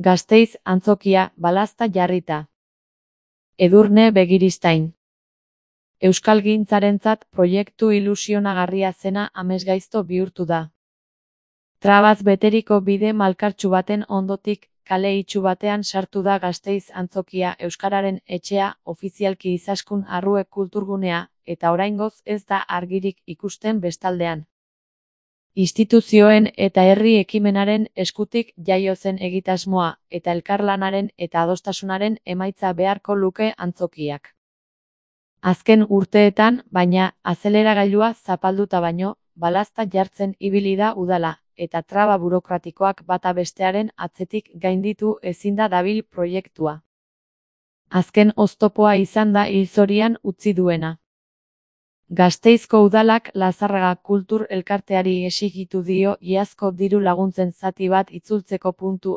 Gasteiz antzokia balazta jarrita. Edurne Begiristain. Euskalgintzarentzat proiektu ilusionagarria zena amesgaizto bihurtu da. Trabaz beteriko bide malkartsu baten ondotik, kale itsu batean sartu da Gasteiz antzokia euskararen etxea, ofizialki Izaskun Arrue kulturgunea, eta oraingoz ez da argirik ikusten bestaldean. Instituzioen eta herri ekimenaren eskutik jaio zen egitasmoa, eta elkarlanaren eta adostasunaren emaitza beharko luke antzokiak. Azken urteetan, baina, azeleragailua zapalduta baino, balazta jartzen ibili da udala, eta traba burokratikoak bata bestearen atzetik gainditu ezin da dabil proiektua. Azken oztopoa izan da hilzorian utzi duena. Gasteizko udalak Lazarraga Kultur Elkarteari exigitu dio iazko diru laguntzen zati bat itzultzeko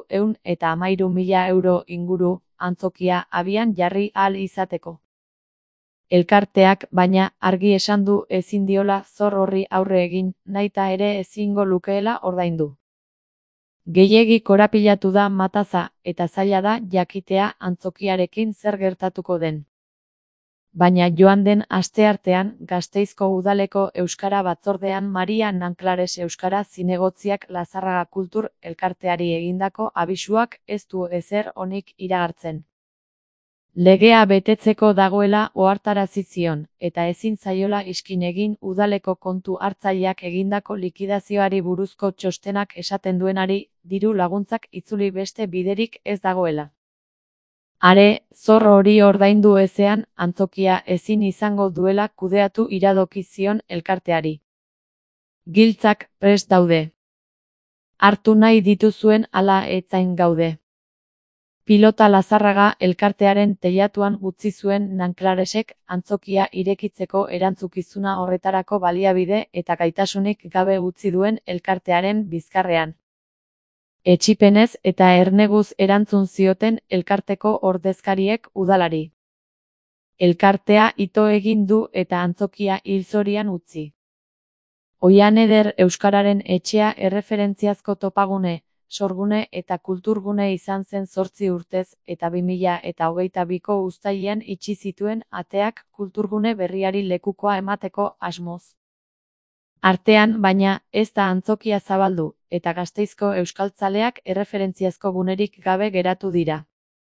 €113.000 inguru, antzokia abian jarri ahal izateko. Elkarteak, baina, argi esan du ezin diola zor horri aurre egin, nahita ere ezingo lukeela ordaindu. Gehiegi korapilatu da mataza, eta zaila da jakitea antzokiarekin zer gertatuko den. Baina joan den asteartean, Gasteizko udaleko euskara batzordean Maria Nanklares euskara zinegotziak Lazarraga Kultur Elkarteari egindako abisuak ez du ezer onik iragartzen. Legea betetzeko dagoela ohartarazi zion, eta ezin zaiola iskin egin udaleko kontu hartzaileak egindako likidazioari buruzko txostenak esaten duenari, diru laguntzak itzuli beste biderik ez dagoela. Are, zor hori ordaindu ezean, antzokia ezin izango duela kudeatu iradoki zion elkarteari. Giltzak prest daude. Hartu nahi dituzuen ala etzain gaude. Pilota Lazarraga elkartearen teilatuan utzi zuen Nanklaresek antzokia irekitzeko erantzukizuna horretarako baliabide eta gaitasunik gabe utzi duen elkartearen bizkarrean. Etsipenez eta erneguz erantzun zioten elkarteko ordezkariek udalari. Elkartea ito egin du eta antzokia hilzorian utzi. Oihan eder euskararen etxea erreferentziazko topagune, sorgune eta kulturgune izan zen 8 urtez, eta 2022ko uztailean itxi zituen ateak kulturgune berriari lekukoa emateko asmoz. Artean, baina, ez da antzokia zabaldu, eta Gasteizko euskaltzaleak erreferentziazko gunerik gabe geratu dira.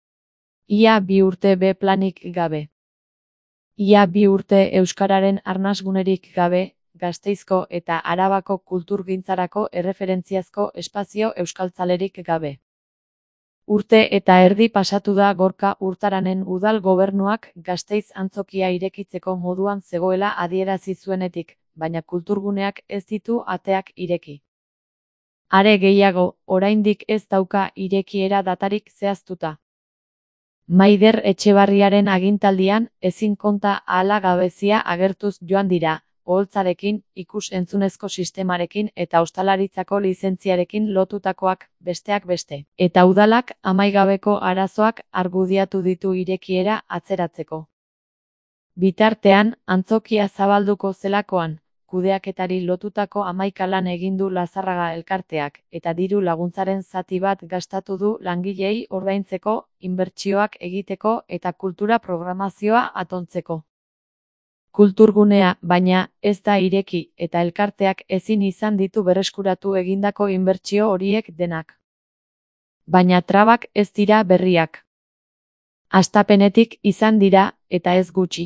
Ia 2 urte B planik gabe. Ia 2 urte euskararen arnasgunerik gabe, Gasteizko eta Arabako kulturgintzarako erreferentziazko espazio euskaltzalerik gabe. Urte eta erdi pasatu da Gorka Urtaranen udal gobernuak Gasteiz antzokia irekitzeko moduan zegoela adierazi zuenetik, baina kulturguneak ez ditu ateak ireki. Are gehiago, oraindik ez dauka irekiera datarik zehaztuta. Maider Etxebarriaren agintaldian, ezin konta ahala gabezia agertuz joan dira, oholtzarekin, ikus-entzunezko sistemarekin eta ostalaritzako lizentziarekin lotutakoak, besteak beste. Eta udalak amaigabeko arazoak argudiatu ditu irekiera atzeratzeko. Bitartean, antzokia zabalduko zelakoan, kudeaketari lotutako 11 lan egin du Lazarraga elkarteak, eta diru laguntzaren zati bat gastatu du langileei ordaintzeko, inbertsioak egiteko eta kultura programazioa atontzeko. Kulturgunea, baina, ez da ireki, eta elkarteak ezin izan ditu berreskuratu egindako inbertsio horiek denak. Baina trabak ez dira berriak. Hastapenetik izan dira, eta ez gutxi.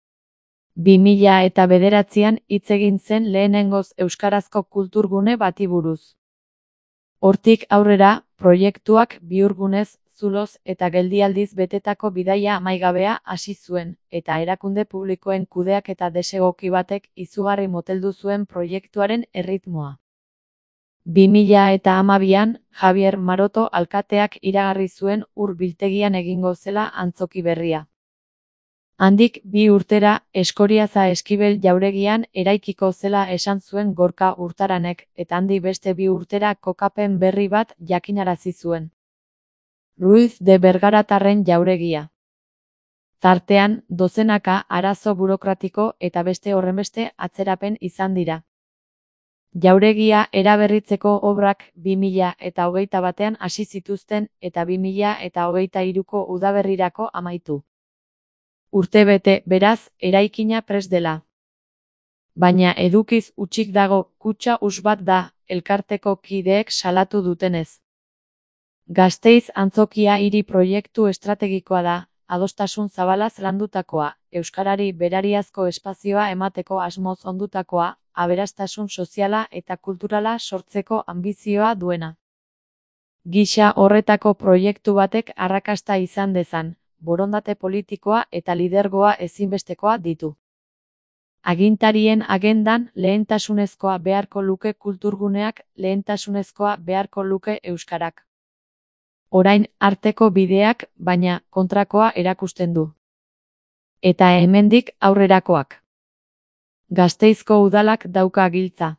2009an hitz egin zen lehenengoz euskarazko kulturgune bati buruz. Hortik aurrera, proiektuak bihurgunez, zuloz eta geldialdiz betetako bidaia amaigabea hasi zuen, eta erakunde publikoen kudeaketa desegoki batek izugarri moteldu zuen proiektuaren erritmoa. 2012an, Javier Maroto alkateak iragarri zuen ur biltegian egingo zela antzoki berria. Handik 2 urtera, Eskoriaza Eskibel jauregian eraikiko zela esan zuen Gorka Urtaranek, eta handi beste 2 urtera kokapen berri bat jakinarazi zuen. Ruiz de Bergaratarren jauregia. Tartean, dozenaka arazo burokratiko eta beste horrenbeste atzerapen izan dira. Jauregia eraberritzeko obrak 2021 hasi zituzten eta 2023ko udaberrirako amaitu. Urtebete, beraz, eraikina prest dela. Baina edukiz hutsik dago, kutxa huts bat da, elkarteko kideek salatu dutenez. Gasteiz-Antzokia hiri proiektu estrategikoa da, adostasun zabalaz landutakoa, euskarari berariazko espazioa emateko asmoz ondutakoa, aberastasun soziala eta kulturala sortzeko anbizioa duena. Gisa horretako proiektu batek arrakasta izan dezan, borondate politikoa eta lidergoa ezinbestekoa ditu. Agintarien agendan lehentasunezkoa beharko luke kulturguneak, lehentasunezkoa beharko luke euskarak. Orain arteko bideak, baina, kontrakoa erakusten du. Eta hemendik aurrerakoak. Gasteizko udalak dauka giltza.